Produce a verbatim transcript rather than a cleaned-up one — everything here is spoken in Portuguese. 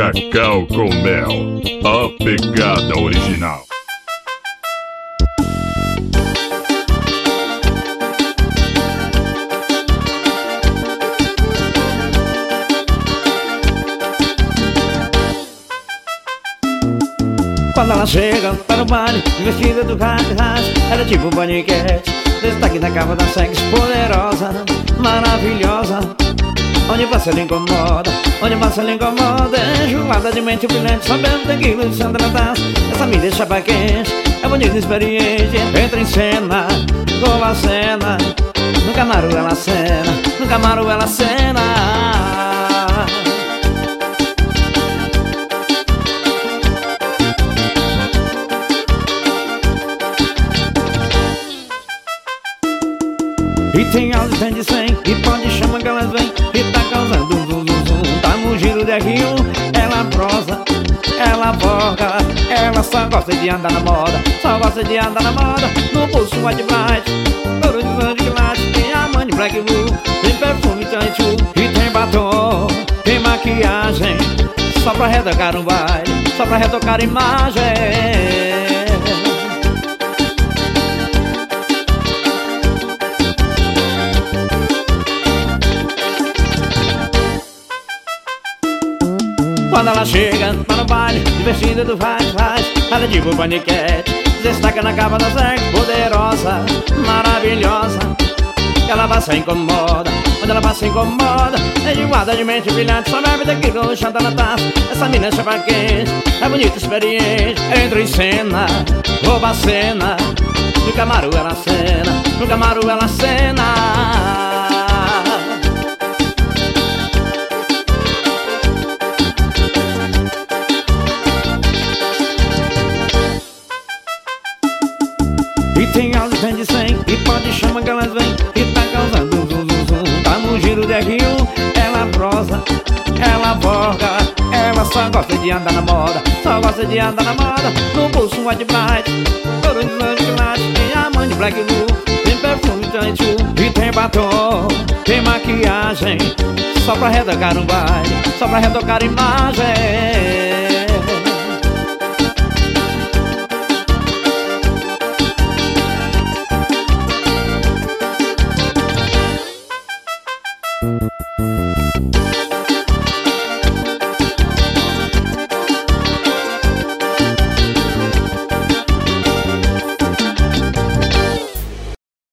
Cacau com mel, a pegada original. Quando ela chega para o baile, vestida do ras-ras, era tipo paniquete, destaque na capa da sexy, poderosa, maravilhosa. Onde você lhe incomoda, onde você lhe incomoda, enjoada de mente brilhante, sabendo tequila de Sandra Das. Essa me deixa pra quente, é bonita e experiente, entra em cena, rouba a cena. No Camaro ela cena, no Camaro ela cena. E tem áudio, tem de cem, e pode chamar que elas vêm, e tá causando um zum zum zum. Tá no giro de R um, ela prosa, ela borga, ela só gosta de andar na moda, só gosta de andar na moda. No pulso white bright, ouro de zan de glace, tem a mãe de black blue, tem perfume tanchu, e tem batom, tem maquiagem, só pra retocar um baile, só pra retocar imagem. Quando ela chega para o baile, vestida do faz-faz, ela é tipo paniquete, destaca na capa da sexy, poderosa, maravilhosa. Ela passa e incomoda, quando ela passa e incomoda, é de guarda de mente brilhante, só bebe tequila, chanta na taça. Essa mina é chapa quente, é bonita e experiente, entra em cena, rouba a cena. No Camaro ela cena, no Camaro ela cena. E tem áudio, tem de cem, e pode chamar que elas vêm, e tá causando um zum zum zum. Tá no giro de R um, ela prosa, ela borga, ela só gosta de andar na moda, só gosta de andar na moda. No bolso white bright, ouro de zan de glace, tem a mãe de black blue, tem perfume tanchu, e tem batom, tem maquiagem, só pra retocar um baile, só pra retocar imagem.